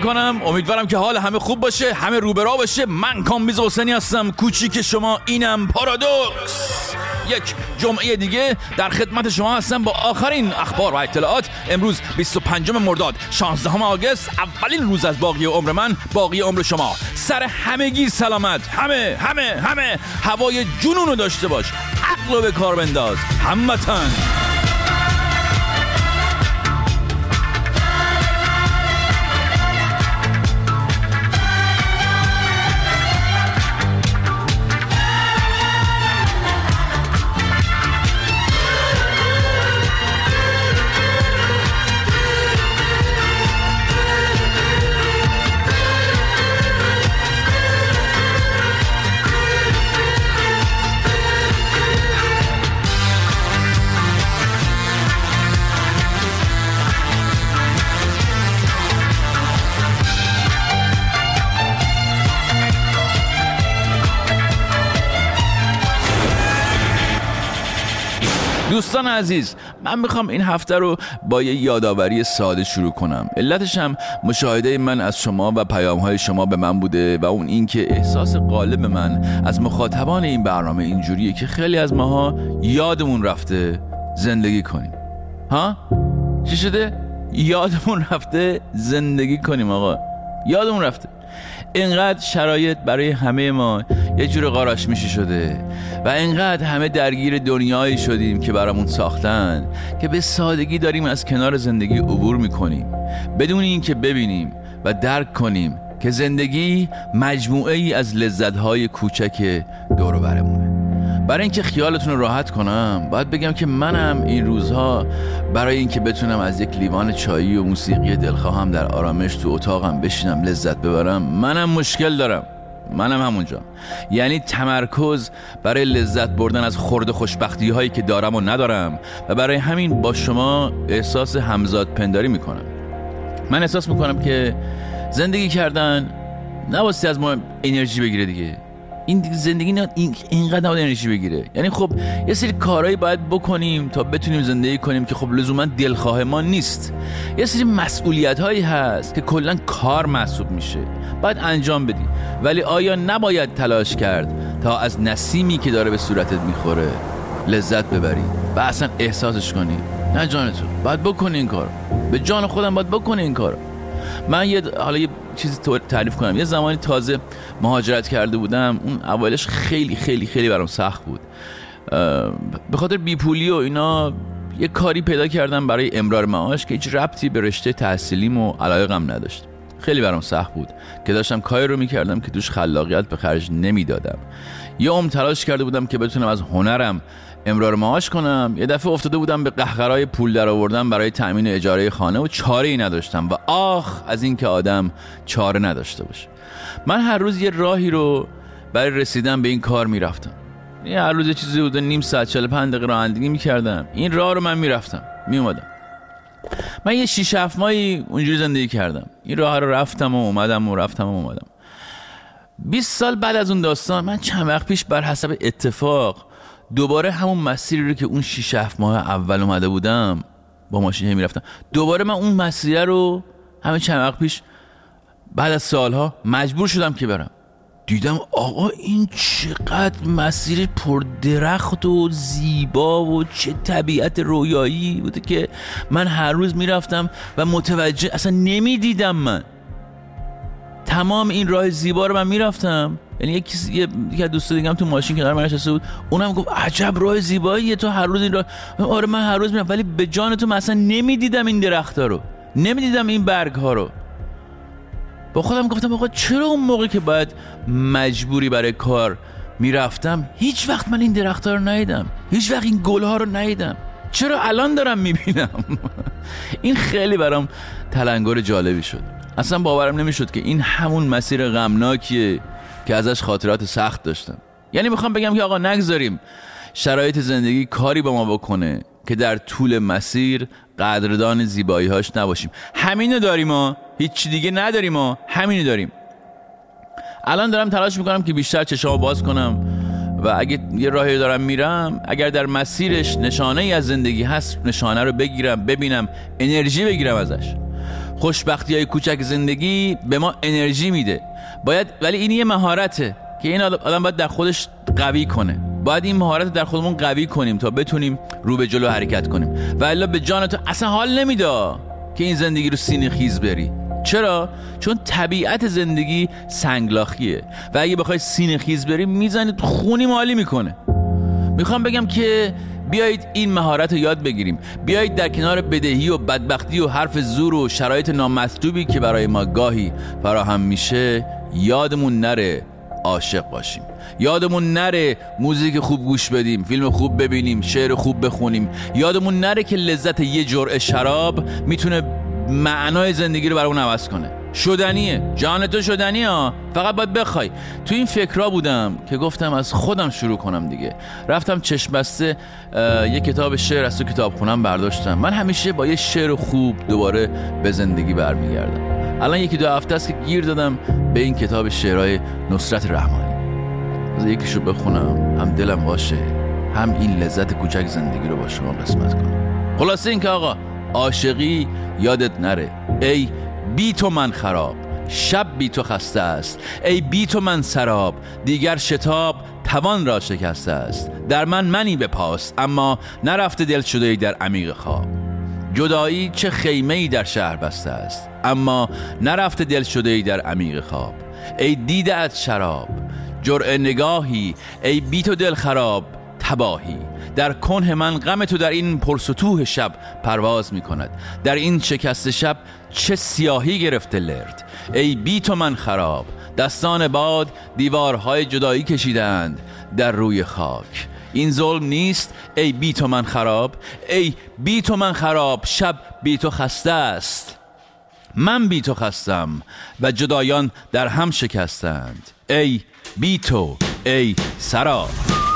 میکنم. امیدوارم که حال همه خوب باشه، همه روبرا باشه. من کامبیز حسینی هستم، کوچیک شما، اینم پارادوکس. یک جمعه دیگه در خدمت شما هستم با آخرین اخبار و اطلاعات. امروز 25 مرداد 16 آگوست، اولین روز از باقی عمر من، باقی عمر شما. سر همگی سلامت، همه هوای جنونو داشته باش، عقلو به کار بنداز هموطن. دوستان عزیز، من میخوام این هفته رو با یه یادآوری ساده شروع کنم. علتش هم مشاهده من از شما و پیام‌های شما به من بوده و اون این که احساس غالب من از مخاطبان این برنامه اینجوریه که خیلی از ماها یادمون رفته زندگی کنیم. ها؟ چی شده؟ یادمون رفته زندگی کنیم آقا. یادمون رفته. اینقدر شرایط برای همه ما یه جور قاراش میشی شده و اینقدر همه درگیر دنیایی شدیم که برامون ساختن که به سادگی داریم از کنار زندگی عبور میکنیم بدون این که ببینیم و درک کنیم که زندگی مجموعه ای از لذت‌های کوچک دور و برمونه. برای اینکه خیالتون رو راحت کنم باید بگم که منم این روزها برای اینکه بتونم از یک لیوان چایی و موسیقی دلخواهم در آرامش تو اتاقم بشینم لذت ببرم، منم مشکل دارم. منم همونجا، یعنی تمرکز برای لذت بردن از خرد خوشبختی هایی که دارم و ندارم و برای همین با شما احساس همزاد پنداری میکنم. من احساس میکنم که زندگی کردن نباستی از ما انرژی بگیره دیگه. این زندگی نه اینقدر نباید انرژی بگیره. یعنی خب یه سری کارهایی باید بکنیم تا بتونیم زندگی کنیم که خب لزوما دلخواه ما نیست. یه سری مسئولیت هایی هست که کلا کار محسوب میشه، باید انجام بدی. ولی آیا نباید تلاش کرد تا از نسیمی که داره به صورتت میخوره لذت ببری و اصلا احساسش کنی؟ نه جانتون، باید بکنی این کار. به جان خودم باید بکنی این کار. من حالا یه چیزی تعریف کنم. یه زمانی تازه مهاجرت کرده بودم. اون اولش خیلی خیلی خیلی برام سخت بود. به خاطر بیپولی و اینا یه کاری پیدا کردم برای امرار معاش که هیچ ربطی به رشته تحصیلیم و علایقم نداشت. خیلی برام سخت بود که داشتم کاری رو میکردم که توش خلاقیت به خرج نمیدادم. یه تلاش کرده بودم که بتونم از هنرم امرار معاش کنم. یه دفعه افتاده بودم به قهقرای پول در آوردن برای تأمین اجاره خانه و چاره‌ای نداشتم و از این که آدم چاره نداشته باشه. من هر روز یه راهی رو برای رسیدن به این کار میرفتم. هر روز یه چیزی بود، نیم ساعت 45 دقیقه رانندگی میکردم. این راه رو من میرفتم میومدم. من یه 6-7 ماهی اونجوری زندگی کردم. این راه رو رفتم و اومدم. 20 سال بعد از اون داستان من چند وقت پیش بر حسب اتفاق دوباره همون مسیری رو که اون 6-7 ماه اول اومده بودم با ماشین میرفتم، دوباره من اون مسیر رو همین چند وقت پیش بعد از سالها مجبور شدم که برم. دیدم آقا این چقدر مسیر پر درخت و زیبا و چه طبیعت رویایی بوده که من هر روز میرفتم و متوجه اصلا نمیدیدم. من تمام این راه زیبا رو من میرفتم. یعنی یکی از دوستا دیگه هم تو ماشین کنار من نشسته بود، اونم گفت عجب راه زیباییه، تو هر روز این راه. آره من هر روز میرم، ولی به جان تو مثلا نمیدیدم این درخت‌ها رو، نمیدیدم این برگ‌ها رو. با خودم گفتم آقا چرا اون موقع که باید مجبوری برای کار میرفتم هیچ وقت من این درخت‌ها رو ندیدم، هیچ وقت این گل‌ها رو ندیدم، چرا الان دارم میبینم؟ این خیلی برام تلنگر جالبی شد. اصلا باورم نمیشد که این همون مسیر غمناکیه که ازش خاطرات سخت داشتم. یعنی میخوام بگم که آقا نگذاریم شرایط زندگی کاری با ما بکنه که در طول مسیر قدردان زیبایی‌هاش نباشیم. همینو داریم ما، هیچ دیگه نداریم ما، همینو داریم. الان دارم تلاش میکنم که بیشتر چشامو باز کنم و اگه یه راهی دارم میرم، اگر در مسیرش نشانه ای از زندگی هست، نشانه رو بگیرم، ببینم، انرژی بگیرم ازش. خوشبختی‌های کوچک زندگی به ما انرژی میده. ولی این یه مهارته که این آدم باید در خودش قوی کنه. باید این مهارت در خودمون قوی کنیم تا بتونیم رو به جلو حرکت کنیم. و الا به جان تو اصلا حال نمیده که این زندگی رو سینه خیز بری. چرا؟ چون طبیعت زندگی سنگلاخیه و اگه بخوای سینه خیز بری میزنی خونی مالی میکنه. میخوام بگم که بیایید این مهارت رو یاد بگیریم. بیایید در کنار بدهی و بدبختی و حرف زور و شرایط نامطلوبی که برای ما گاهی فراهم میشه یادمون نره عاشق باشیم. یادمون نره موزیک خوب گوش بدیم، فیلم خوب ببینیم، شعر خوب بخونیم. یادمون نره که لذت یه جرعه شراب میتونه معنای زندگی رو برامون عوض کنه. شدنیه، جان تو شدنیه ها، فقط باید بخوای. تو این فکرها بودم که گفتم از خودم شروع کنم دیگه. رفتم چشم بسته یه کتاب شعر از تو کتابخونم برداشتم. من همیشه با یه شعر خوب دوباره به زندگی برمیگردم. الان 1-2 هفته است که گیر دادم به این کتاب شعرهای نصرت رحمانی. از یکیشو بخونم، هم دلم باشه، هم این لذت کوچک زندگی رو با شما قسمت کنم. خلاصه این که آقا عاشقی یادت نره. ای بی تو من خراب، شب بی تو خسته است. ای بی تو من سراب، دیگر شتاب توان را شکسته است. در من منی بپاس، اما نرفته دل شده در عمیق خواب. جدایی چه خیمه‌ای در شهر بسته است، اما نرفته دل شده در عمیق خواب. ای دیده از شراب جرعه نگاهی، ای بی تو دل خراب تباهی. در کنه من غم تو در این پرسطوح شب پرواز می کند. در این شکست شب چه سیاهی گرفته لرد. ای بی تو من خراب، دستان باد دیوارهای جدایی کشیدند در روی خاک. این ظلم نیست ای بی تو من خراب. ای بی تو من خراب، شب بی تو خسته است. من بی تو خستم و جدایان در هم شکستند. ای بی تو ای سراب.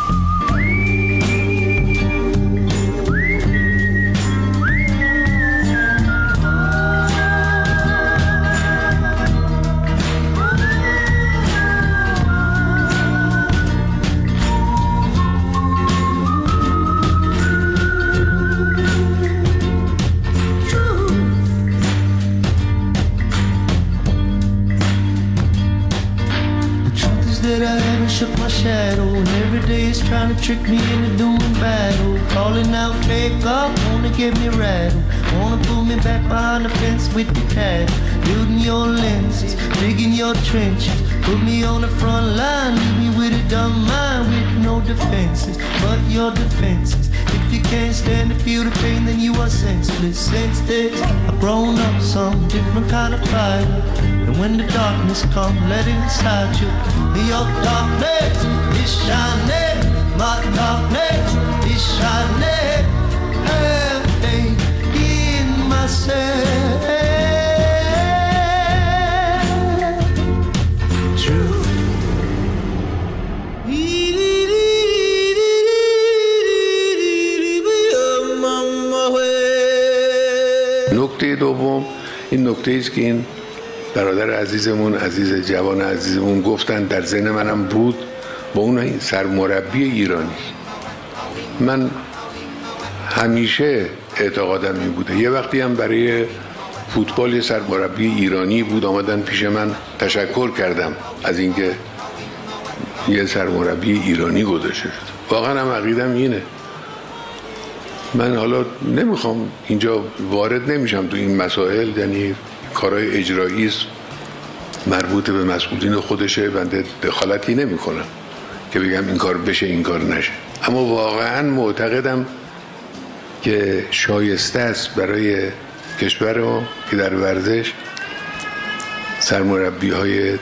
Shook my shadow, and every day is trying to trick me into doing battle. Calling out fake up, wanna get me rattled. Wanna pull me back behind the fence with the cattle. Building your lenses, digging your trenches. Put me on the front line, leave me with a dumb mind with no defenses. But your defenses, if you can't stand to feel the pain, then you are senseless. Since this, I've grown up some different kind of fighter. And when the darkness comes, let it inside you. Your darkness is shining, my darkness is shining. Hey, in myself. True. نکته دوم، این نکته ایست که این برادر عزیزمون، عزیز جوان عزیزمون گفتن، در ذهن منم بود، با اون این سرمربی ایرانی. من همیشه اعتقادم این بوده. یه وقتی هم برای فوتبال یه سرمربی ایرانی بود، آمدن پیش من، تشکر کردم از اینکه یه سرمربی ایرانی گذاشته شد. واقعا هم عقیدم اینه. من حالا نمیخوام اینجا وارد نمیشم تو این مسائل، یعنی کارهای اجرایی است، مربوط به مسئولین خودشه، بنده دخالتی نمی کنم که بگم این کار بشه این کار نشه. اما واقعا معتقدم که شایسته است برای کشور ما که در ورزش سرمربی های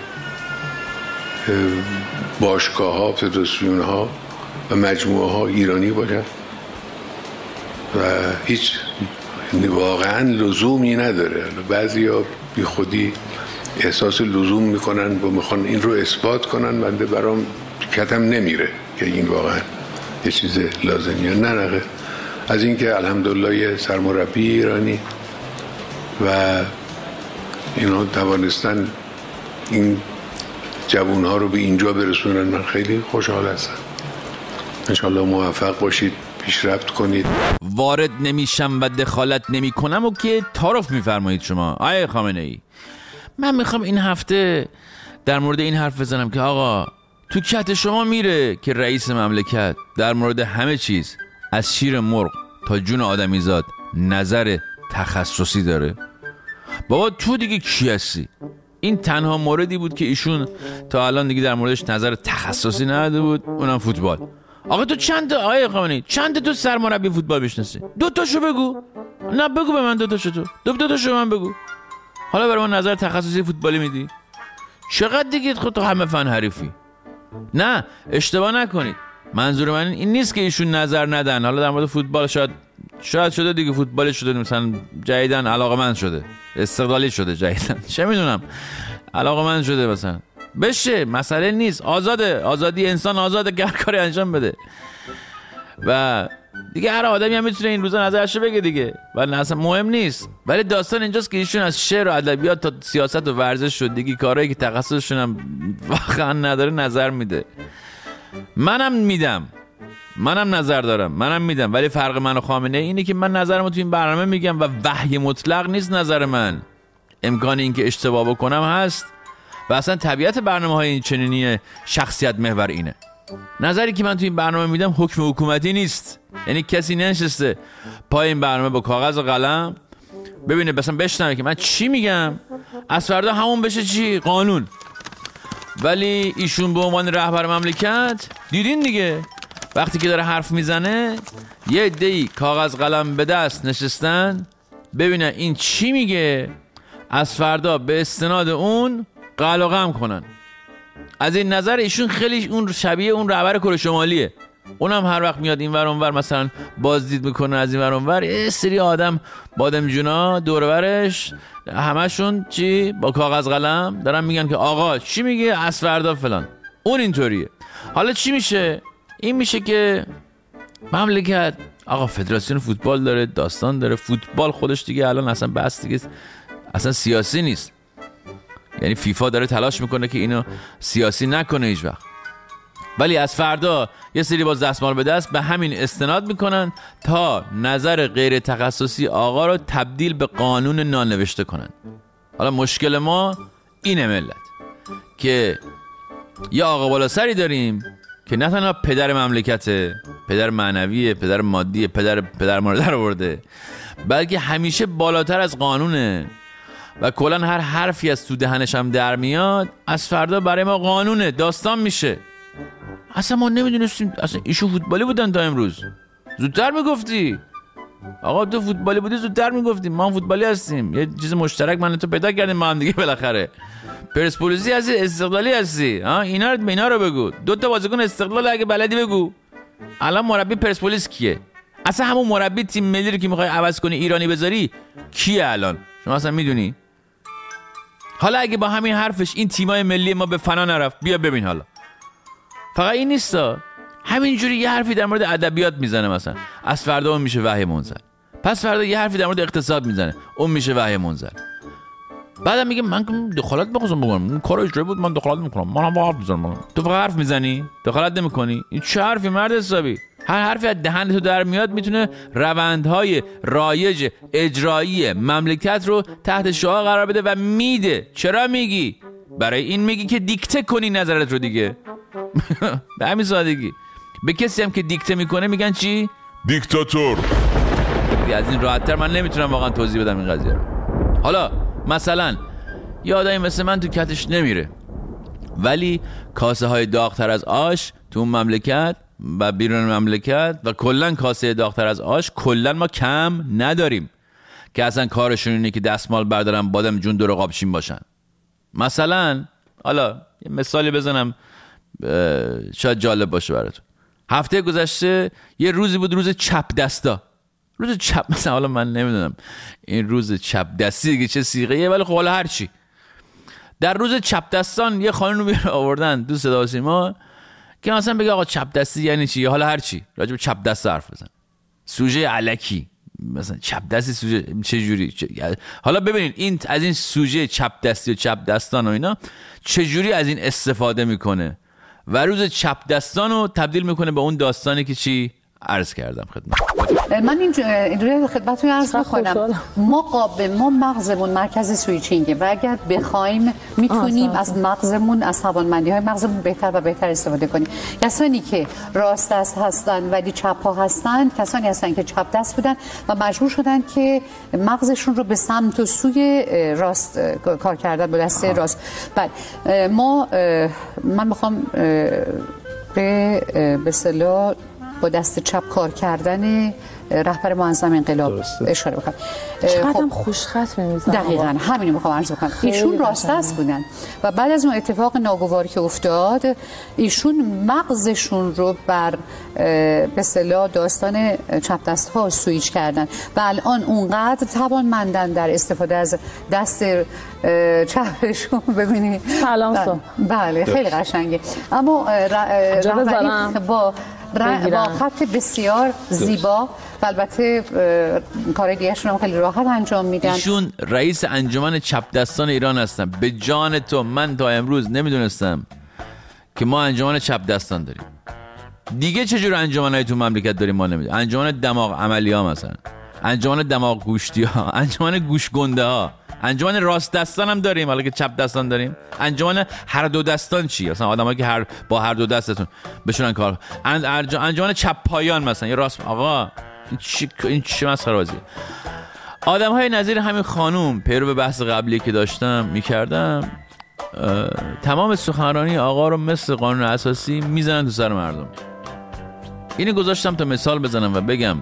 باشگاه ها، فدراسیون ها و مجموعه ها ایرانی باشن و هیچ واقعا لزومی نداره. بعضی ها بی خودی احساس لزوم میکنن و میخوان این رو اثبات کنن. بنده برام کتم نمیره که این واقعا یه چیز لازمیه. نه از اینکه الحمدلله یه سرمربی ایرانی و اینا توانستن این جوانها رو به اینجا برسونن، من خیلی خوشحال هستم. انشالله موفق باشید پیشرفت کنید. وارد نمیشم و دخالت نمی کنم و که تعارف میفرمایید شما آقای خامنه‌ای. من میخوام این هفته در مورد این حرف بزنم که آقا تو کت شما میره که رئیس مملکت در مورد همه چیز از شیر مرغ تا جون آدمیزاد نظر تخصصی داره؟ بابا تو دیگه کی هستی؟ این تنها موردی بود که ایشون تا الان دیگه در موردش نظر تخصصی نداده بود، اونم فوتبال. آقا تو چند تا آقای خامنه‌ای چند تا سرمربی فوتبال بشناسی؟ 2 تاشو بگو. نه بگو به من 2 تاشو. دو تاشو من بگو. حالا برای من نظر تخصصی فوتبالی میدی؟ چقدر دیگه خود تو همه فن حریفی؟ نه اشتباه نکنید، منظور من این نیست که ایشون نظر ندن. حالا در مورد فوتبال شاید شده دیگه، فوتبال شده مثلا جدیدن علاقه‌مند شده، استقلالی شده جدیدن، چه میدونم علاقه‌مند شده مثلا بشه، مسئله نیست. آزادی انسان آزاده هر کاری انجام بده و دیگه هر آدمی هم میتونه این روزا نظرشو بگه دیگه و اصلا مهم نیست. ولی داستان اینجاست که ایشون از شعر و ادبیات تا سیاست و ورزش شد دیگه کارهایی که تخصصشون هم واقعا نداره نظر میده. منم نظر دارم، منم میدم، ولی فرق من و خامنه اینه که من نظرمو تو این برنامه میگم و وحی مطلق نیست نظر من. امکان این که اشتباه بکنم هست و اصلا طبیعت برنامه‌های این چنینی شخصیت محور اینه. نظری که من تو این برنامه میدم حکم حکومتی نیست، یعنی کسی ننشسته پای این برنامه با کاغذ و قلم ببینه مثلا بشنوه که من چی میگم از فردا همون بشه چی قانون. ولی ایشون به عنوان رهبر مملکت دیدین دیگه وقتی که داره حرف میزنه یه عده‌ای کاغذ قلم به دست نشستن ببینن این چی میگه، از فردا به استناد اون قال و قم کنن. از این نظر ایشون خیلی اون شبیه اون رهبر کره شمالیه. اونم هر وقت میاد این ور اون ور مثلا بازدید میکنه از این ور اون ور، یه سری آدم بادمجونا دور و برش همشون چی با کاغذ قلم دارن میگن که آقا چی میگه از فردا فلان. اون اینطوریه. حالا چی میشه؟ این میشه که مملکت آقا فدراسیون فوتبال داره، داستان داره، فوتبال خودش دیگه الان اصلا بس دیگه اصلا سیاسی نیست. یعنی فیفا داره تلاش میکنه که اینو سیاسی نکنه هیچ وقت، ولی از فردا یه سری باز دستمال به دست به همین استناد میکنن تا نظر غیر تخصصی آقا رو تبدیل به قانون نانوشته کنن. حالا مشکل ما اینه ملت که یه آقا بالا سری داریم که نه تنها پدر مملکته، پدر معنویه، پدر مادیه، پدر مادر آورده، بلکه همیشه بالاتر از قانونه و کلا هر حرفی از تو دهنش هم در میاد از فردا برای ما قانونه، داستان میشه. اصلا ما نمیدونستیم اصلا ایشون فوتبالی بودن تا امروز. زودتر میگفتی آقا تو فوتبالی بودی، زودتر میگفتیم ما فوتبالی هستیم. یه چیز مشترک من تو پیدا کردیم ما هم دیگه بالاخره. پرسپولیسی هستی، استقلالی هستی، اینا رو بگو. 2 تا بازیکن استقلال اگه بلدی بگو. الان مربی پرسپولیس کیه؟ اصلا همون مربی تیم ملی رو که میخوای عوض کنی ایرانی بذاری کیه الان؟ شما اصلا میدونی؟ حالا اگه با همین حرفش این تیمای ملی ما به فنا نرفت، بیا ببین. حالا فقط این نیستا، همینجوری یه حرفی در مورد ادبیات میزنه مثلا از فردا اون میشه وحی منزل، پس فردا یه حرفی در مورد اقتصاد میزنه اون میشه وحی منزل، بعدم میگه من دخالت بخواستم بکنم اون کار اجرایی بود من دخالت میکنم، منم حرف میزنم. تو فقط حرف میزنی، دخالت نمیکنی. این چه حرفی مرد حسابی؟ هر حرفی از دهن تو در میاد میتونه روندهای رایج اجرایی مملکت رو تحت شعاع قرار بده و میده. چرا میگی؟ برای این میگی که دیکته کنی نظرت رو دیگه. به همین سادگی. به کسی هم که دیکته میکنه میگن چی؟ دیکتاتور. از این راحت‌تر من نمیتونم واقعا توضیح بدم این قضیه رو. حالا مثلا یه آدمی مثل من تو کتش نمیره، ولی کاسه های داغ‌تر از آش تو مملکت و بیرون مملکت و کلن کاسه داغ‌تر از آش کلن ما کم نداریم که اصلا کارشون اینه که دستمال بردارن بادم جون دور قابچین باشن. مثلا حالا یه مثالی بزنم شاید جالب باشه براتون. هفته گذشته یه روزی بود، روز چپ دستا. روز چپ مثلا، حالا من نمیدونم این روز چپ دستی دیگه چه سیغه‌ایه، ولی خب حالا هر چی. در روز چپ دستان یه خانم رو آوردن دو صدا و سیما که مثلا بگه آقا چپ دستی یعنی چی، یا حالا هر چی راجع به چپ دست حرف بزن. سوژه الکی مثلا چپ دستی سوژه چه جوری حالا ببینید این از این سوژه چپ دستی و چپ دستان و اینا چه جوری از این استفاده میکنه و روز چپ دستان رو تبدیل میکنه به اون داستانی که چی عرض کردم خدمت. من اینجوری خدمتتون عرض می‌کنم، ما مغزمون مرکز سویچینگه و اگر بخوایم میتونیم از مغزمون، از توانمندی‌های مغزمون بهتر و بهتر استفاده کنیم. کسانی که راست دست هستن ولی چپ پا هستند کسانی هستن که چپ دست بودن و مجبور شدن که مغزشون رو به سمت و سوی راست کار کردن با دست راست. بعد من میخوام به اصطلاح با دست چپ کار کردن رهبر معظم انقلاب اشاره بکنم. چقدر خوشخط می‌میزن. دقیقاً همین رو می‌خوام عرض کنم. ایشون راست دست بودن و بعد از اون اتفاق ناگواری که افتاد ایشون مغزشون رو بر به اصطلاح داستان چپ دست‌ها سویچ کردن و الان اونقدر توانمندن در استفاده از دست چپشون. ببینید سلام. بله خیلی قشنگه، اما با خط بسیار زیبا و البته کار دیگه‌شون هم خیلی راحت انجام میدن. ایشون رئیس انجمن چپ دستان ایران هستن. به جان تو من تا امروز نمیدونستم که ما انجمن چپ دستان داریم. دیگه چجور انجمن‌های تو مملکت داریم ما نمیدونیم. انجمن دماغ عملی ها مثلا، انجمن دماغ گوشتی ها، انجمن گوش گنده ها، انجمن راست دستان هم داریم حالا که چپ دستان داریم. انجمن هر دو دستان چی؟ مثلا آدمایی که با هر دو دستتون بشونن کار. انجمن چپ پایان مثلا یا راست. آقا این چی مسخره بازیه؟ آدم‌های نظیر همین خانوم پیرو به بحث قبلی که داشتم می‌کردم تمام سخنرانی آقا رو مثل قانون اساسی میزنن تو سر مردم. اینو گذاشتم تا مثال بزنم و بگم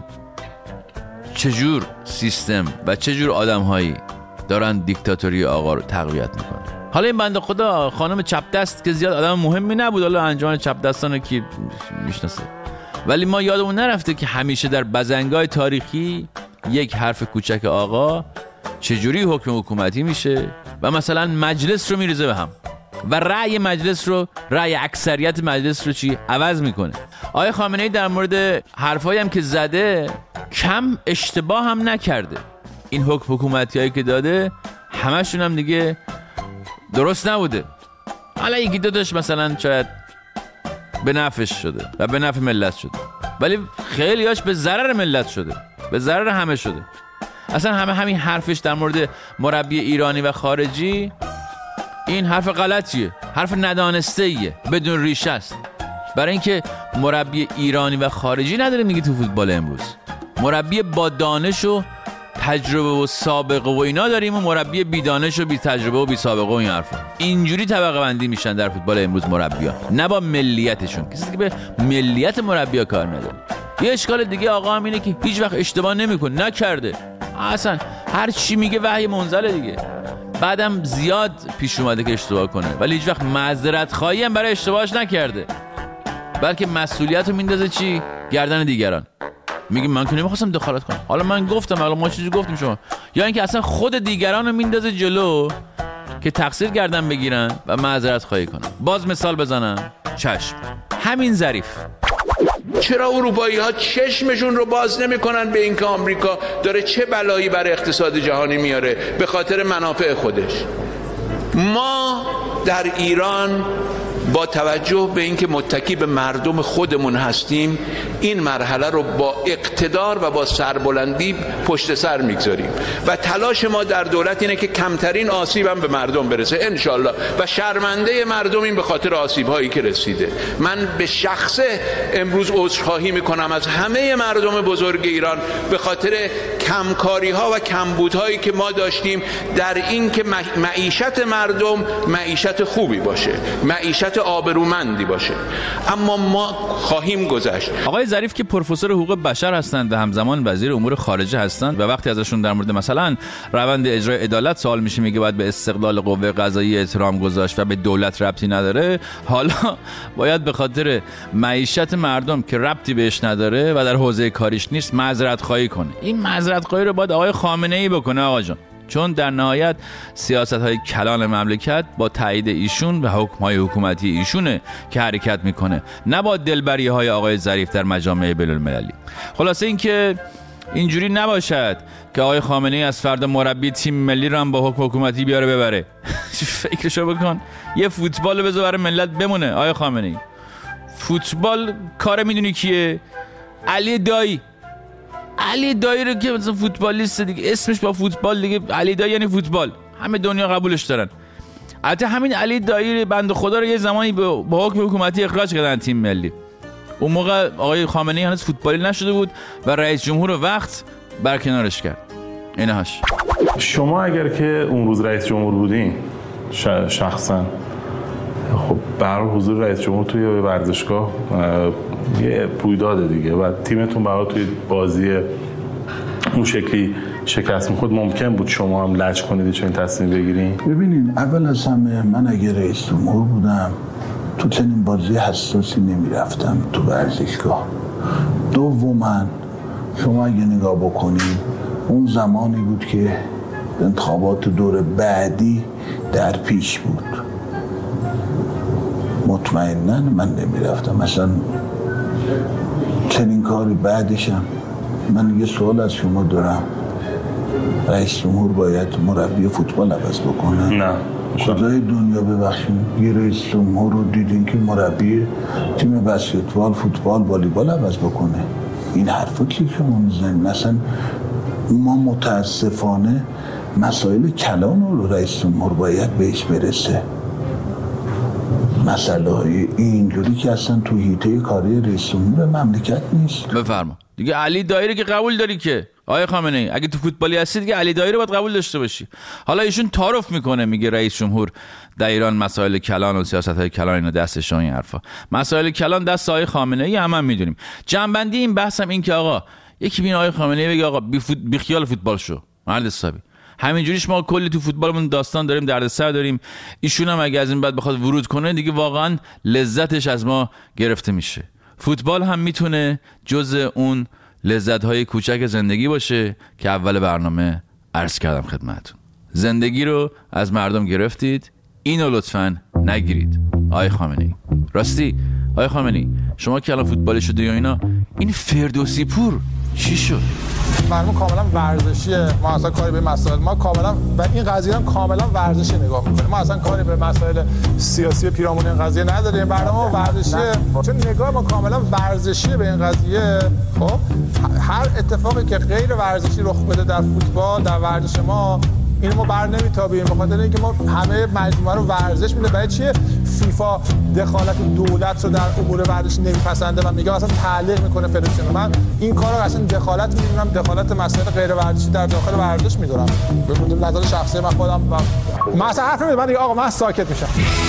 چجور سیستم و چجور آدم‌هایی دارن دیکتاتوری آقا رو تقویت میکنن. حالا این بنده خدا خانم چپ دست که زیاد آدم مهمی نبود، حالا انجمن چپ دستانو کی میشناسه، ولی ما یادمون نرفته که همیشه در بزنگای تاریخی یک حرف کوچک آقا چجوری حکم حکومتی میشه و مثلا مجلس رو میریزه به هم و رأی مجلس رو، رأی اکثریت مجلس رو چی عوض میکنه. آقای خامنه‌ای در مورد حرفایی هم که زده کم اشتباه هم نکرده. این حکم حکومتی هایی که داده همشون هم دیگه درست نبوده. حالا یکی دوتاش مثلا شاید به نفعش شده و به نفع ملت شده، ولی خیلی هاش به ضرر ملت شده، به ضرر همه شده. اصلا همین حرفش در مورد مربی ایرانی و خارجی این حرف غلطیه، حرف ندانسته‌ایه، بدون ریشه است. برای اینکه مربی ایرانی و خارجی نداره میگه تو فوتبال امروز. مربی با دانش و تجربه و سابقه و اینا داریم و مربی بی دانش و بی تجربه و بی سابقه و این حرفا. اینجوری طبقه بندی میشن در فوتبال امروز مربی‌ها، نه با ملیتشون. کسی که به ملیت مربی‌ها کار نداره. یه اشکال دیگه آقا هم اینه که هیچ وقت اشتباه نمیکنه، نکرده. اصلا هر چی میگه وحی منزله دیگه. بعدم زیاد پیش اومده که اشتباه کنه، ولی هیچ وقت معذرت خواهی هم برای اشتباهش نکرده، بلکه مسئولیت رو میندازه چی؟ گردن دیگران. میگه من که نمیخواستم دخالت کنم، حالا من گفتم، حالا ما چیزی گفتیم شما. یا اینکه اصلا خود دیگران رو میندازه جلو که تقصیر گردن بگیرن و معذرت خواهی کنن. باز مثال بزنم، چشم همین ظریف. چرا اروپایی ها چشمشون رو باز نمی کنن به اینکه آمریکا داره چه بلایی برای اقتصاد جهانی میاره به خاطر منافع خودش؟ ما در ایران با توجه به اینکه متکی به مردم خودمون هستیم این مرحله رو با اقتدار و با سربلندی پشت سر میگذاریم و تلاش ما در دولت اینه که کمترین آسیب هم به مردم برسه انشالله و شرمنده مردم این به خاطر آسیب هایی که رسیده. من به شخصه امروز عذرخواهی میکنم از همه مردم بزرگ ایران به خاطر کمکاری ها و کمبودهایی که ما داشتیم در این که معیشت مردم معیشت خوبی باشه، معیشت آبرومندی باشه، اما ما خواهیم گذشت. آقای ظریف که پروفسور حقوق بشر هستند و همزمان وزیر امور خارجه هستند و وقتی ازشون در مورد مثلا روند اجرای عدالت سوال میشه میگه باید به استقلال قوه قضاییه احترام گذاشت و به دولت ربطی نداره، حالا باید به خاطر معیشت مردم که ربطی بهش نداره و در حوزه کاریش نیست معذرت خواهی کنه. این معذرت خواهی رو باید آقای خامنه‌ای بکنه آقا جان، چون در نهایت سیاست‌های کلان مملکت با تایید ایشون و حکم‌های حکومتی ایشونه که حرکت میکنه، نه با دلبری‌های آقای ظریف در مجامع بین‌المللی. خلاصه این که اینجوری نباشد که آقای خامنه‌ای از فردا مربی تیم ملی رو هم با حکم حکومتی بیاره ببره. فکرشو بکن، یه فوتبال رو بذار برای ملت بمونه. آقای خامنه‌ای فوتبال کار میدونی کیه؟ علی دایی رو که مثلا فوتبالیست دیگه، اسمش با فوتبال دیگه، علی دایی یعنی فوتبال، همه دنیا قبولش دارن. البته همین علی دایی بنده خدا رو یه زمانی با حکم حکومتی اخراج کردن تیم ملی. اون موقع آقای خامنه‌ای هنوز فوتبالی نشده بود و رئیس جمهور وقت برکنارش کرد. اینهاش. شما اگر که اون روز رئیس جمهور بودین شخصا، خب برای حضور رئیس جمهور توی ورزشگاه یه رویداد دیگه و تیمتون برای توی بازی اون شکلی شکست می‌خورد، ممکن بود شما هم لج کنید چون تصمیم بگیرین؟ ببینین، اول از همه من اگه رئیس جمهور بودم تو چنین بازی حساسی نمیرفتم تو ورزشگاه. دوما شما اگه نگاه بکنید اون زمانی بود که انتخابات دور بعدی در پیش بود، مطمئناً من نمیرفتم. مثلا چنین کاری بعدشم. من یه سوال از شما دارم، رئیس جمهور باید مربی فوتبال عوض بکنه؟ نه. خدای دنیا ببخشید، یه رئیس جمهور رو دیدین که مربی تیم بسکتبال، فوتبال، والیبال عوض بکنه؟ این حرفا که شما میزنید. مثلا ما متاسفانه مسائل کلان رو رئیس جمهور باید بهش برسه. مسئله های اینجوری که اصلا تو حیطه کاری رئیس جمهور مملکت نیست. بفرما دیگه. علی دایی رو که قبول داری که آقای خامنه‌ای، اگه تو فوتبالی هستی دیگه علی دایی رو باید قبول داشته باشی. حالا ایشون تعارف میکنه، میگه رئیس جمهور در ایران مسائل کلان و سیاست‌های کلان اینا دستش، این حرفا. مسائل کلان دست آقای خامنه‌ای هم میدونیم. جنبندی این بحثم این که آقا یکی بین آقای خامنه‌ای بگه آقا بی خیال فوتبال شو، مرد حسابی. همینجوریش ما کلی تو فوتبالمون داستان داریم، دردسر داریم. ایشون هم اگه از این بعد بخواد ورود کنه دیگه واقعا لذتش از ما گرفته میشه. فوتبال هم میتونه جزء اون لذت‌های کوچک زندگی باشه که اول برنامه عرض کردم خدمتتون. زندگی رو از مردم گرفتید، اینو لطفاً نگیرید. آقای خامنه‌ای، راستی آقای خامنه‌ای، شما که الان فوتبالی شده یا اینا، این فردوسی پور چی شد؟ برنامه کاملا ورزشیه. ما اصلا کاری به مسائل ما کاملا و این قضیه هم کاملا ورزشی نگاه می‌کنیم. ما اصلا کاری به مسائل سیاسی پیرامون این قضیه نداریم. برنامه ورزشیه چون نگاه ما کاملا ورزشیه به این قضیه. خب هر اتفاقی که غیر ورزشی رخ بده در فوتبال، در ورزش ما، اینو ما بر نمیتابیم، به خاطر اینکه ما همه مجموعه رو ورزش میده. برای چیه فیفا دخالت دولت رو در امور ورزشی نمیپسنده و میگه اصلا تعلیق میکنه فدراسیون؟ من این کارو اصلا دخالت میدونم، دخالت مسائل غیر ورزشی در داخل ورزش میدونم. ببینید نظر شخصی من خودم من اصلا حرف نمیزنم. من دیگه آقا من ساکت میشم.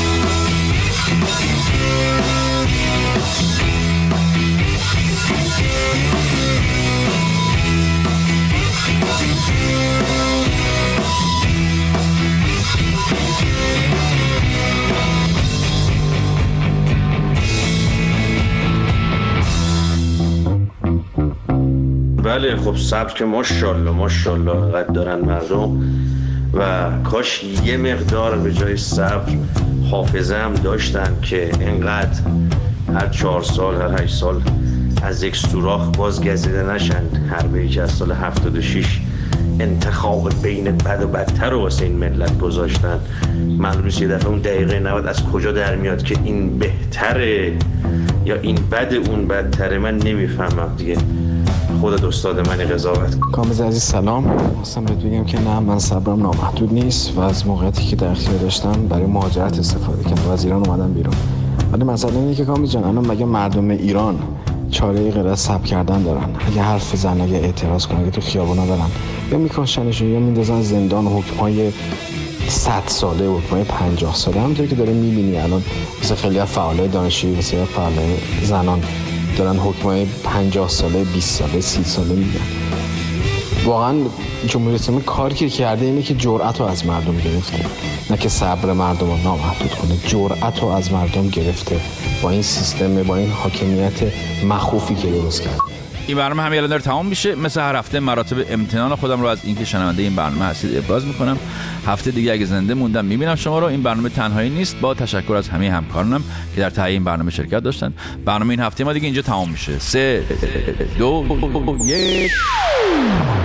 بله خب صبر که ماشاءالله انقدر دارن مردم و کاش یه مقدار به جای صبر حافظه هم داشتن که انقدر هر 4 سال هر 8 سال از یک سوراخ باز گزیده نشن. حربه‌ای که از سال 76 انتخاب بین بد و بدتر رو واسه این ملت گذاشتن. معلوم نیست یه دفعه اون دقیقه 90 از کجا در میاد که این بهتره یا این بد اون بدتره. من نمیفهمم دیگه. خودت استاد منی قضاوت. کامز عزیز سلام. خواستم بهت بگم که نه، من صبرم نامحدود نیست و از موقعیتی که در اختیار داشتم برای مهاجرت استفاده کردم و از ایران اومدم بیرون. ولی مسئله اینه که کامز جان، الان مگه مردم ایران چاره‌ای غیر از صبر کردن دارن؟ اگه حرف بزنن، اگه اعتراض کنن، اگه تو خیابونا برن، یا میکشنشون یا میندازن زندان. حکمای 100 ساله و حکمای 50 ساله همونطور که داره میبینی الان مثلا خیلی از فعالای دانشجویی، مثلا فعالای زنان دارن حکمای 50 ساله، 20 ساله، 30 ساله میگن. واقعا جمهوری اسلامی کاری که کرده اینه که جرأت رو از مردم گرفته، نه که صبر مردم رو نامحدود کنه. جرأت رو از مردم گرفته با این سیستم، با این حاکمیت مخوفی که درست کرد. این برنامه همین الان داره تمام میشه. مثل هر هفته مراتب امتنان خودم رو از اینکه شنونده این برنامه هستید ابراز میکنم. هفته دیگه اگه زنده موندم میبینم شما رو. این برنامه تنهایی نیست، با تشکر از همه همکارانم که در تهیه این برنامه شرکت داشتن. برنامه این هفته ما دیگه اینجا تمام میشه. 3 2 1